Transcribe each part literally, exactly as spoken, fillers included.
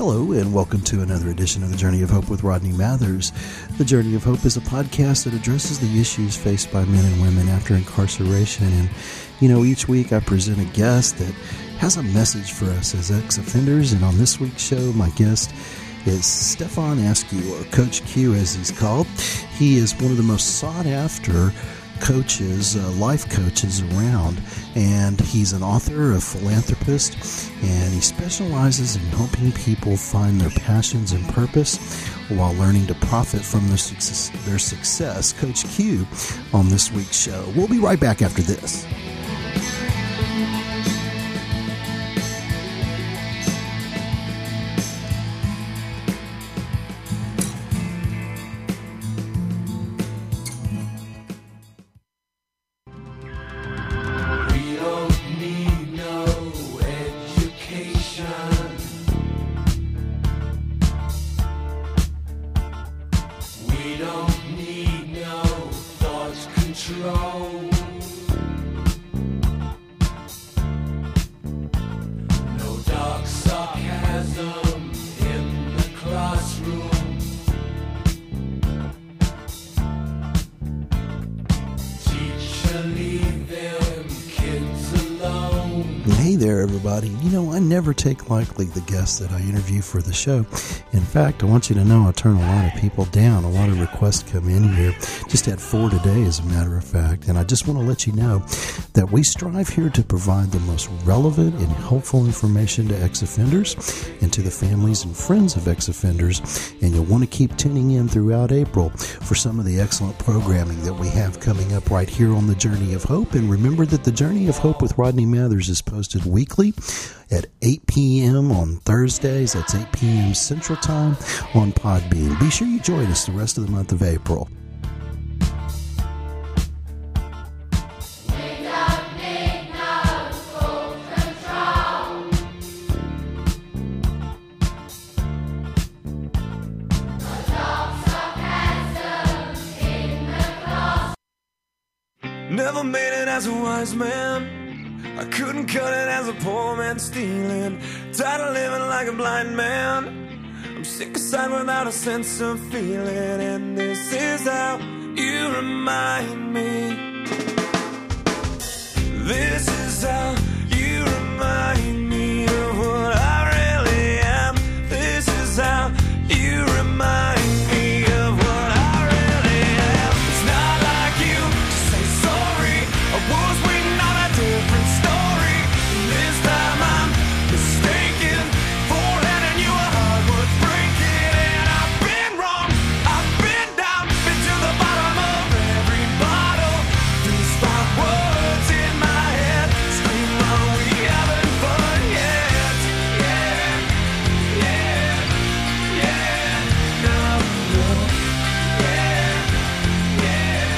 Hello and welcome to another edition of The Journey of Hope with Rodney Mathers. The Journey of Hope is a podcast that addresses the issues faced by men and women after incarceration. And, you know, each week I present a guest that has a message for us as ex-offenders. And on this week's show, my guest is Stefan Askew, or Coach Q as he's called. He is one of the most sought after coaches, uh, life coaches around, and he's an author, a philanthropist, and he specializes in helping people find their passions and purpose while learning to profit from their success. Their success. Coach Q on this week's show. We'll be right back after this. Hey there, everybody. You know, I never take lightly the guests that I interview for the show. In fact, I want you to know I turn a lot of people down. A lot of requests come in here. Just had four today, as a matter of fact. And I just want to let you know that we strive here to provide the most relevant and helpful information to ex-offenders and to the families and friends of ex-offenders. And you'll want to keep tuning in throughout April for some of the excellent programming that we have coming up right here on The Journey of Hope. And remember that The Journey of Hope with Rodney Mathers is posted weekly at eight p.m. on Thursdays. That's eight p.m. Central Time on Podbean. Be sure you join us the rest of the month of April. Never made it as a wise man. I couldn't cut it as a poor man stealing. Tired of living like a blind man. I'm sick aside without a sense of feeling. And this is how you remind me. This is how you remind me of what I really am. This is how you remind me of what I really am. It's not like you to say sorry. I was waiting on a different story. This time I'm mistaken for letting you a heart worth breaking. And I've been wrong, I've been down, been to the bottom of every bottle. These five words in my head scream, are we having fun yet? Yeah, yeah, yeah, no, no, yeah, yeah,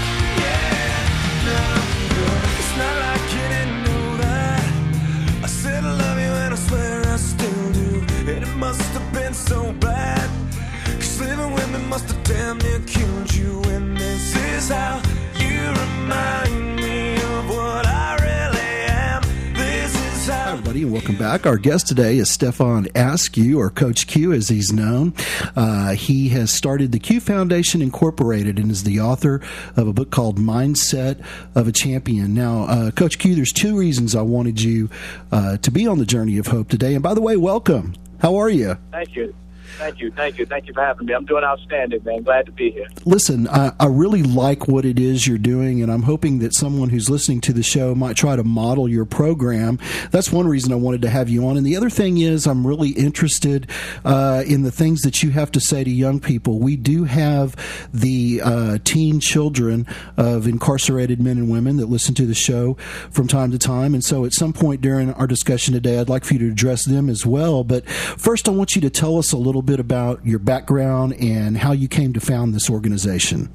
yeah, no, no. It's not like you didn't know that. I said I love you and I swear I still do. And it must have been so bad, 'cause living with me must have damn near killed you. And this is how you remind me of what I really am. This is Hi, how. everybody, and welcome back. Our guest today is Stefan Askew, or Coach Q as he's known. Uh, he has started the Q Foundation Incorporated and is the author of a book called Mindset of a Champion. Now, uh, Coach Q, there's two reasons I wanted you uh, to be on the Journey of Hope today. And by the way, welcome. How are you? Thank you. Thank you. Thank you. Thank you for having me. I'm doing outstanding, man. Glad to be here. Listen, I, I really like what it is you're doing, and I'm hoping that someone who's listening to the show might try to model your program. That's one reason I wanted to have you on. And the other thing is I'm really interested uh, in the things that you have to say to young people. We do have the uh, teen children of incarcerated men and women that listen to the show from time to time. And so at some point during our discussion today, I'd like for you to address them as well. But first, I want you to tell us a little bit about your background and how you came to found this organization.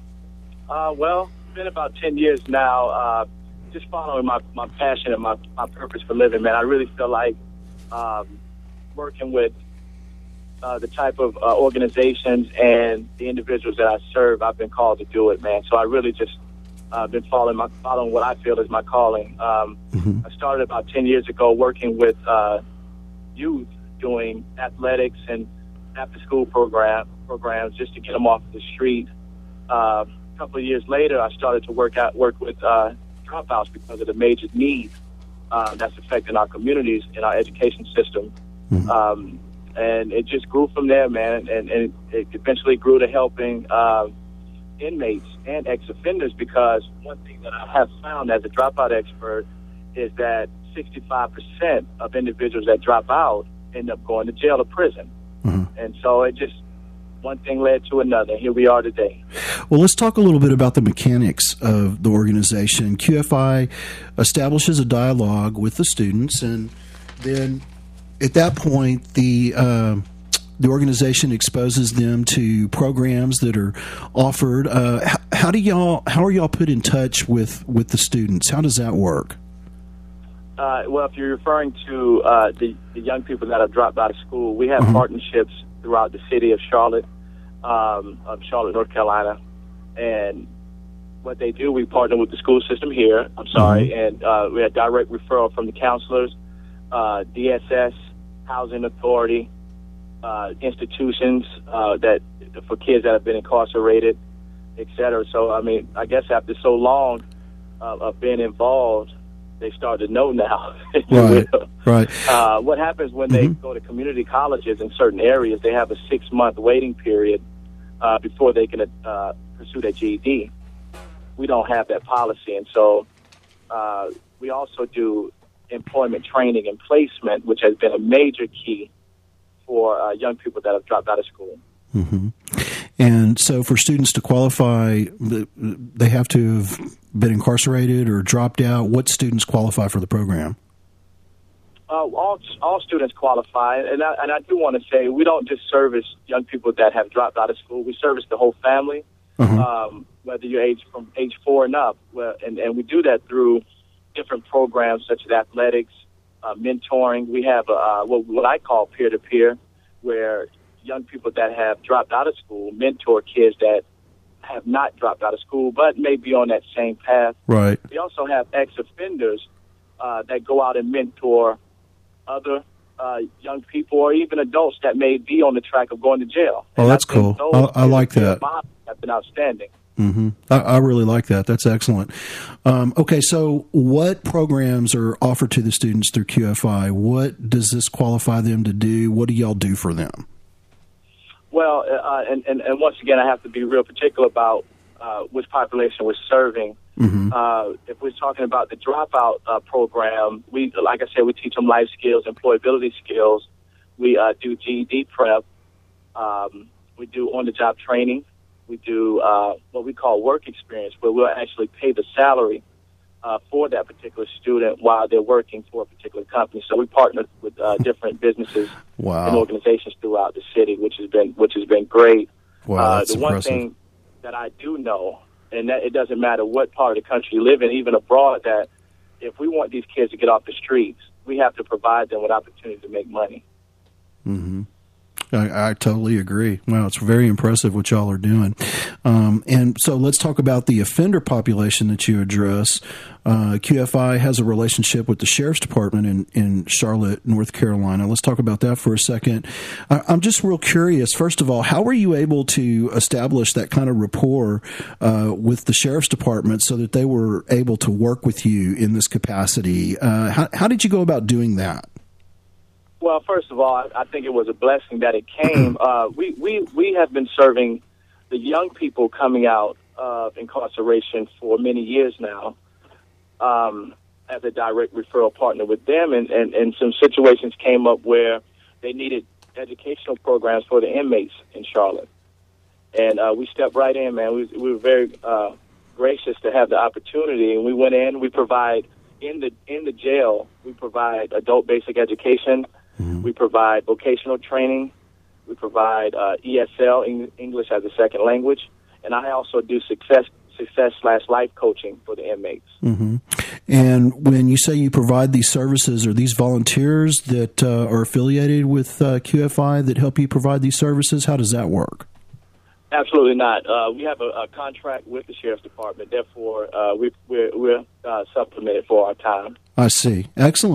Uh, well, it's been about ten years now, uh, just following my, my passion and my, my purpose for living, man. I really feel like um, working with uh, the type of uh, organizations and the individuals that I serve, I've been called to do it, man. So I really just uh, been following my following what I feel is my calling. Um, mm-hmm. I started about ten years ago working with uh, youth doing athletics and after-school program programs just to get them off the street. Uh, a couple of years later, I started to work out work with uh, dropouts because of the major need uh, that's affecting our communities and our education system. Mm-hmm. Um, and it just grew from there, man, and, and it eventually grew to helping uh, inmates and ex-offenders, because one thing that I have found as a dropout expert is that sixty-five percent of individuals that drop out end up going to jail or prison. Mm-hmm. And so it just, one thing led to another. Here we are today. Well, let's talk a little bit about the mechanics of the organization. Q F I establishes a dialogue with the students, and then at that point, the uh, the organization exposes them to programs that are offered. Uh, how, how do y'all? How are y'all put in touch with, with the students? How does that work? Uh, well, if you're referring to uh, the, the young people that have dropped out of school, we have mm-hmm. partnerships throughout the city of Charlotte, um, of Charlotte, North Carolina, and what they do, we partner with the school system here. I'm sorry, mm-hmm. and uh, we have direct referral from the counselors, uh, D S S, Housing Authority, uh, institutions uh, that for kids that have been incarcerated, et cetera. So, I mean, I guess after so long uh, of being involved, they start to know now. Right, right. Uh, what happens when mm-hmm. they go to community colleges in certain areas, they have a six-month waiting period uh, before they can uh, pursue their G E D. We don't have that policy, and so uh, we also do employment training and placement, which has been a major key for uh, young people that have dropped out of school. Mm-hmm. And so for students to qualify, they have to have been incarcerated or dropped out. What students qualify for the program? Uh, all all students qualify, and I, and I do want to say we don't just service young people that have dropped out of school. We service the whole family, uh-huh. um, whether you're age from age four and up, well, and, and we do that through different programs such as athletics, uh, mentoring. We have uh, what, what I call peer-to-peer, where young people that have dropped out of school mentor kids that have not dropped out of school but may be on that same path. Right. We also have ex-offenders uh, that go out and mentor other uh, young people or even adults that may be on the track of going to jail. Oh, and that's cool. I, I like that. Have been outstanding. Mm-hmm. I, I really like that. That's excellent. Um, okay, so what programs are offered to the students through Q F I? What does this qualify them to do? What do y'all do for them? Well, uh, and, and, and once again, I have to be real particular about uh, which population we're serving. Mm-hmm. Uh, if we're talking about the dropout uh, program, we, like I said, we teach them life skills, employability skills. We uh, do G E D prep. Um, we do on-the-job training. We do uh, what we call work experience, where we'll actually pay the salary uh, for that particular student while they're working for a particular company. So we partner with uh, different businesses wow. and organizations throughout the city, which has been which has been great. Wow, uh, that's the one impressive. thing that I do know, and that it doesn't matter what part of the country you live in, even abroad, that if we want these kids to get off the streets, we have to provide them with opportunities to make money. Mm-hmm. I, I totally agree. Wow, it's very impressive what y'all are doing. Um, and so let's talk about the offender population that you address. Uh, Q F I has a relationship with the Sheriff's Department in, in Charlotte, North Carolina. Let's talk about that for a second. I, I'm just real curious, first of all, how were you able to establish that kind of rapport uh, with the Sheriff's Department so that they were able to work with you in this capacity? Uh, how, how did you go about doing that? Well, first of all, I, I think it was a blessing that it came. Uh, we, we, we have been serving the young people coming out of incarceration for many years now um, as a direct referral partner with them. And, and, and some situations came up where they needed educational programs for the inmates in Charlotte. And uh, we stepped right in, man. We, we were very uh, gracious to have the opportunity. And we went in. We provide, in the, in the jail, we provide adult basic education. Mm-hmm. We provide vocational training. We provide uh, E S L, English as a second language, and I also do success success slash life coaching for the inmates. Mm-hmm. And when you say you provide these services, are these volunteers that uh, are affiliated with uh, Q F I that help you provide these services? How does that work? Absolutely not. Uh, we have a, a contract with the Sheriff's Department. Therefore, uh, we, we're, we're uh, supplemented for our time. I see. Excellent.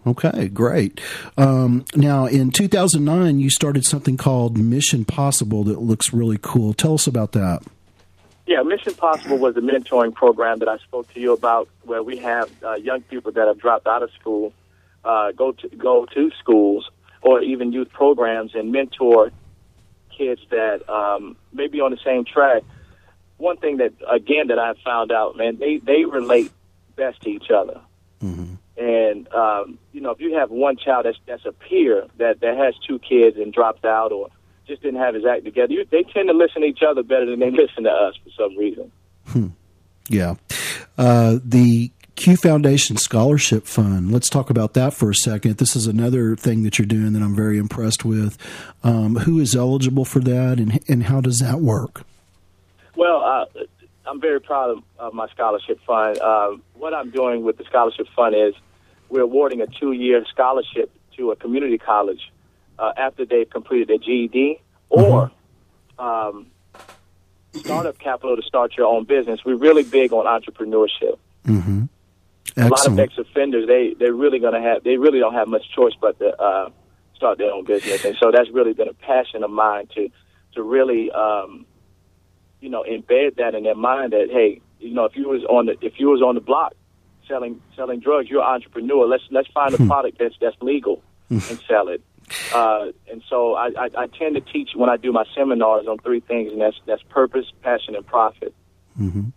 Okay, great. Um, now, in two thousand nine, you started something called Mission Possible that looks really cool. Tell us about that. Yeah, Mission Possible was a mentoring program that I spoke to you about, where we have uh, young people that have dropped out of school uh, go to go to schools or even youth programs and mentor kids that um, may be on the same track. One thing that, again, that I found out, man, they, they relate best to each other. Mm-hmm. And, um, you know, if you have one child that's, that's a peer that, that has two kids and dropped out or just didn't have his act together, you, they tend to listen to each other better than they listen to us for some reason. Hmm. Yeah. Uh, the Q Foundation Scholarship Fund, let's talk about that for a second. This is another thing that you're doing that I'm very impressed with. Um, who is eligible for that, and, and how does that work? Well, uh, I'm very proud of, of my scholarship fund. Uh, what I'm doing with the scholarship fund is we're awarding a two-year scholarship to a community college uh, after they've completed their G E D or mm-hmm. um, startup capital to start your own business. We're really big on entrepreneurship. Mm-hmm. A lot of ex-offenders, they, they're really going to have, they really don't have much choice but to uh, start their own business. And so that's really been a passion of mine to, to really, um, you know, embed that in their mind that, hey, you know, if you was on the if you was on the block selling selling drugs, you're an entrepreneur. Let's let's find a product that's that's legal and sell it. Uh, and so I, I, I tend to teach when I do my seminars on three things, and that's that's purpose, passion, and profit. Mm-hmm.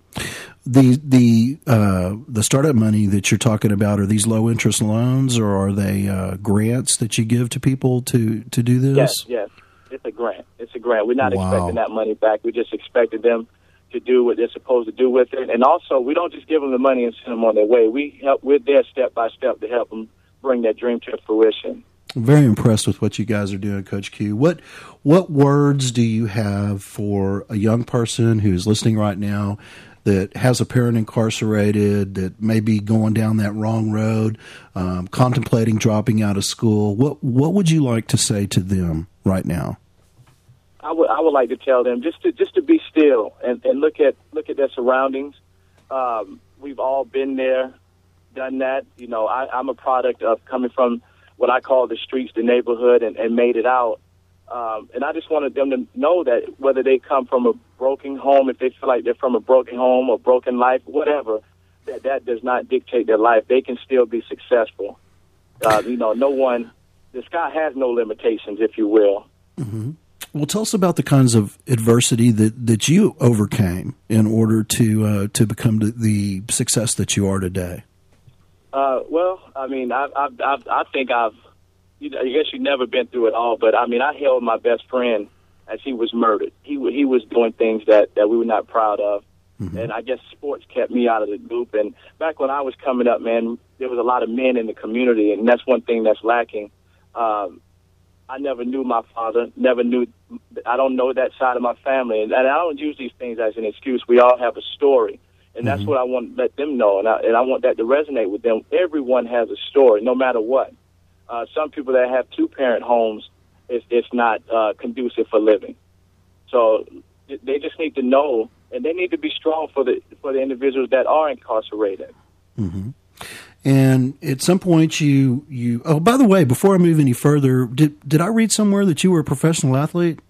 The the uh, the startup money that you're talking about, are these low interest loans, or are they uh, grants that you give to people to, to do this? Yes, yes. It's a grant. It's a grant. We're not Wow. expecting that money back. We just expected them to do what they're supposed to do with it. And also, we don't just give them the money and send them on their way. We help. We're there step by step to help them bring that dream to fruition. I'm very impressed with what you guys are doing, Coach Q. What what words do you have for a young person who's listening right now that has a parent incarcerated, that may be going down that wrong road, um, contemplating dropping out of school? What what would you like to say to them right now? I would I would like to tell them just to just to be still and, and look at look at their surroundings. Um, we've all been there, done that. You know, I, I'm a product of coming from what I call the streets, the neighborhood, and, and made it out. Um, and I just wanted them to know that whether they come from a broken home, if they feel like they're from a broken home or broken life, whatever, that that does not dictate their life. They can still be successful. Uh, you know, no one, the sky has no limitations, if you will. Mm-hmm. Well, tell us about the kinds of adversity that, that you overcame in order to uh, to become the, the success that you are today. Uh, well, I mean, I, I, I, I think I've, you know, I guess you've never been through it all, but I mean, I held my best friend as he was murdered. He he was doing things that, that we were not proud of, mm-hmm. and I guess sports kept me out of the group. And back when I was coming up, man, there was a lot of men in the community, and that's one thing that's lacking. Um, I never knew my father, never knew, I don't know that side of my family, and, and I don't use these things as an excuse. We all have a story. And that's mm-hmm. what I want to let them know, and I, and I want that to resonate with them. Everyone has a story, no matter what. Uh, some people that have two-parent homes, it's, it's not uh, conducive for living. So they just need to know, and they need to be strong for the for the individuals that are incarcerated. Mm-hmm. And at some point, you you. Oh, by the way, before I move any further, did did I read somewhere that you were a professional athlete?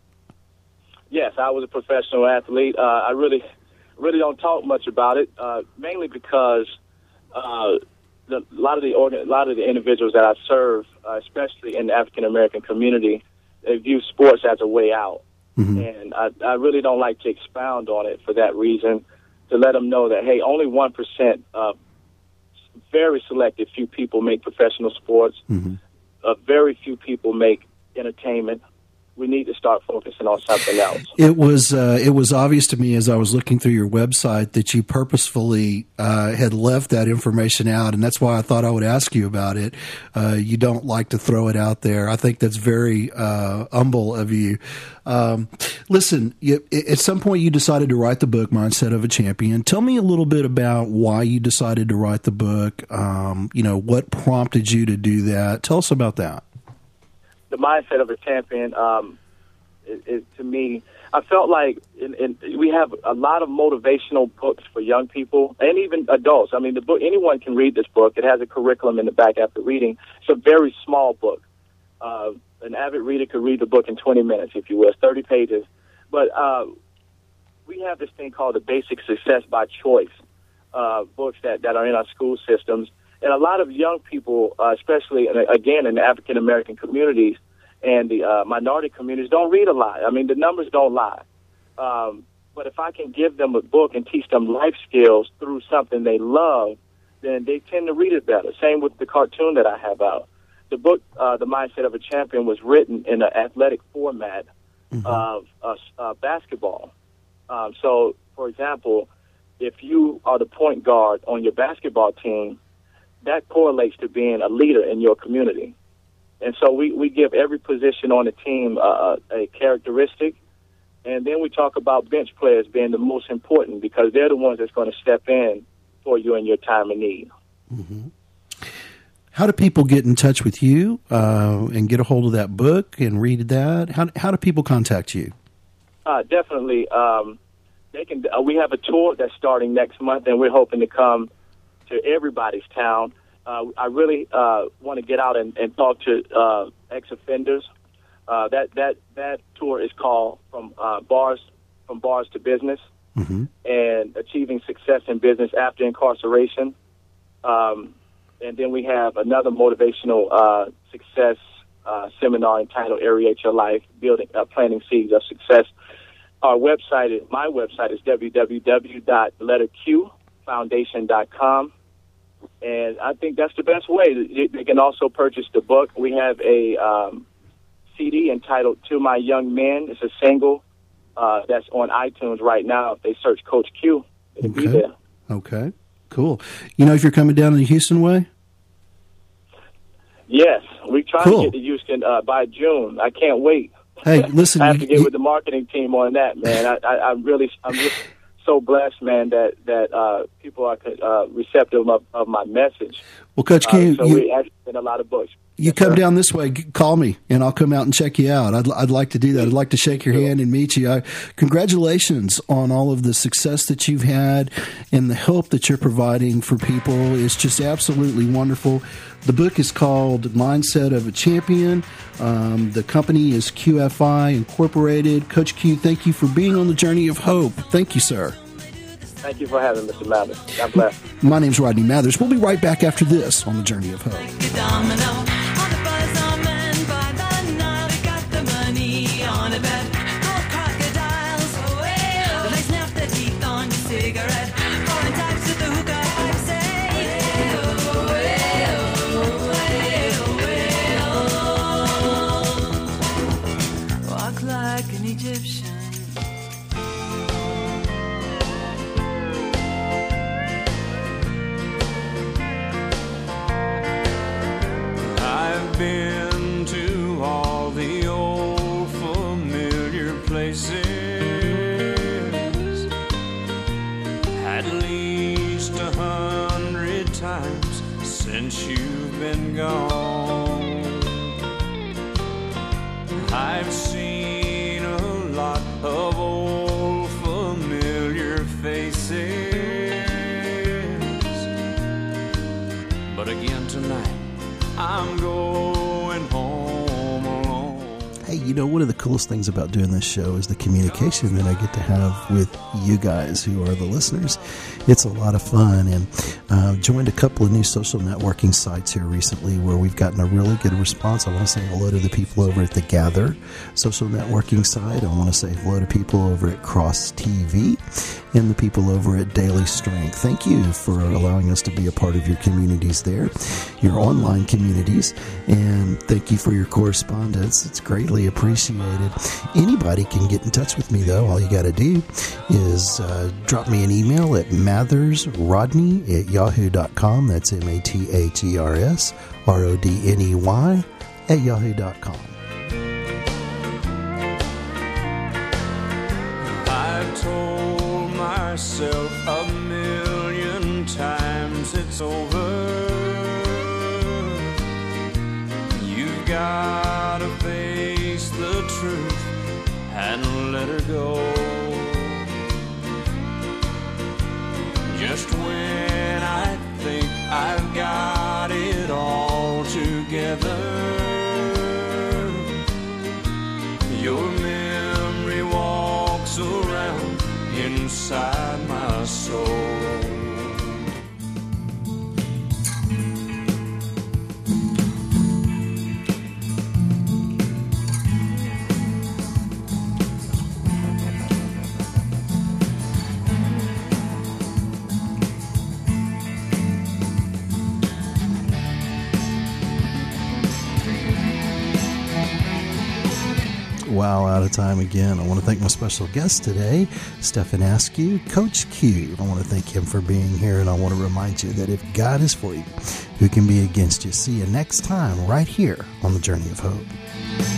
Yes, I was a professional athlete. Uh, I really. Really don't talk much about it, uh, mainly because uh, the, a lot of the organ, a lot of the individuals that I serve, uh, especially in the African American community, they view sports as a way out, mm-hmm. and I, I really don't like to expound on it for that reason. To let them know that hey, only one percent of very selected few people make professional sports. Mm-hmm. Uh, very few people make entertainment. We need to start focusing on something else. It was uh, it was obvious to me as I was looking through your website that you purposefully uh, had left that information out, and that's why I thought I would ask you about it. Uh, you don't like to throw it out there. I think that's very uh, humble of you. Um, listen, you, at some point you decided to write the book, Mindset of a Champion. Tell me a little bit about why you decided to write the book. Um, you know, what prompted you to do that? Tell us about that. The Mindset of a Champion um, is, is, to me, I felt like in, in, we have a lot of motivational books for young people and even adults. I mean, the book, anyone can read this book. It has a curriculum in the back after reading. It's a very small book. Uh, an avid reader could read the book in twenty minutes, if you will. It's thirty pages. But uh, we have this thing called the Basic Success by Choice uh, books that, that are in our school systems. And a lot of young people, uh, especially, uh, again, in the African-American communities and the uh, minority communities, don't read a lot. I mean, the numbers don't lie. Um, but if I can give them a book and teach them life skills through something they love, then they tend to read it better. Same with the cartoon that I have out. The book, uh, The Mindset of a Champion, was written in an athletic format mm-hmm. of uh, uh, basketball. Um, so, for example, if you are the point guard on your basketball team, that correlates to being a leader in your community. And so we, we give every position on the team uh, a characteristic, and then we talk about bench players being the most important because they're the ones that's going to step in for you in your time of need. Mm-hmm. How do people get in touch with you uh, and get a hold of that book and read that? How how do people contact you? Uh, definitely. Um, they can. Uh, we have a tour that's starting next month, and we're hoping to come to everybody's town. Uh, I really uh, want to get out and, and talk to uh, ex-offenders. Uh, that that that tour is called "From uh, Bars From Bars to Business" mm-hmm. and achieving success in business after incarceration. Um, and then we have another motivational uh, success uh, seminar entitled "Aerate Your Life: Building, uh, Planting Seeds of Success." Our website is my website is w w w dot letter q foundation dot com. And I think that's the best way. They can also purchase the book. We have a um, C D entitled "To My Young Men." It's a single uh, that's on iTunes right now. If they search Coach Q, it'll okay. be there. Okay, cool. You know if you're coming down in the Houston way? Yes, we're trying cool. to get to Houston uh, by June. I can't wait. Hey, listen. I have you, to get you, with the marketing team on that, man. I, I, I'm really, I'm just so blessed, man, that that uh, people are uh, receptive of, of my message. Well, Coach Q, uh, so you, we actually in a lot of books. You yes, come sir. down this way, call me, and I'll come out and check you out. I'd, I'd like to do that. I'd like to shake your hand and meet you. I, congratulations on all of the success that you've had and the help that you're providing for people. It's just absolutely wonderful. The book is called Mindset of a Champion. Um, the company is Q F I Incorporated. Coach Q, thank you for being on the journey of hope. Thank you, sir. Thank you for having me, Mister Mathers. God bless. My name's Rodney Mathers. We'll be right back after this on the Journey of Hope. Been to all the old familiar places, at least a hundred times since you've been gone. I've seen a lot of old familiar faces, but again tonight I'm going home alone. Hey, you know, one of the coolest things about doing this show is the communication that I get to have with you guys who are the listeners. It's a lot of fun, and uh, joined a couple of new social networking sites here recently where we've gotten a really good response. I want to say hello to the people over at the Gather social networking site. I want to say hello to people over at Cross T V and the people over at Daily Strength. Thank you for allowing us to be a part of your communities there, your online communities, and thank you for your correspondence. It's greatly appreciated. Anybody can get in touch with me, though. All you got to do is uh, drop me an email at mathersrodney at yahoo dot com. That's M A T H E R S R O D N E Y at yahoo dot com. I've told myself a million times it's over. You've got to face the truth and and let her go. Just when I think I've got it all together, your memory walks around inside my soul. Wow, out of time again. I want to thank my special guest today, Stephen Askew, Coach Q. I want to thank him for being here, and I want to remind you that if God is for you, who can be against you? See you next time right here on The Journey of Hope.